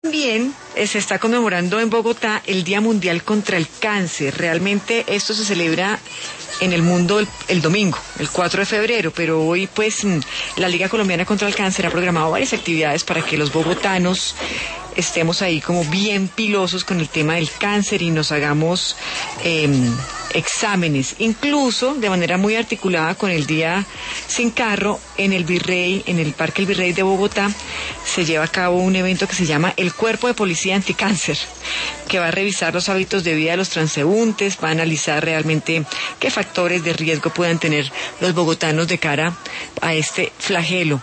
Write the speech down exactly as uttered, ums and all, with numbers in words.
También eh, se está conmemorando en Bogotá el Día Mundial contra el Cáncer. Realmente esto se celebra en el mundo el, el domingo, el cuatro de febrero, pero hoy pues la Liga Colombiana contra el Cáncer ha programado varias actividades para que los bogotanos estemos ahí como bien pilosos con el tema del cáncer y nos hagamos eh, exámenes, incluso de manera muy articulada con el Día Sin Carro. En el Virrey, en el Parque El Virrey de Bogotá, se lleva a cabo un evento que se llama el Cuerpo de Policía Anticáncer, que va a revisar los hábitos de vida de los transeúntes, va a analizar realmente qué factores de riesgo puedan tener los bogotanos de cara a este flagelo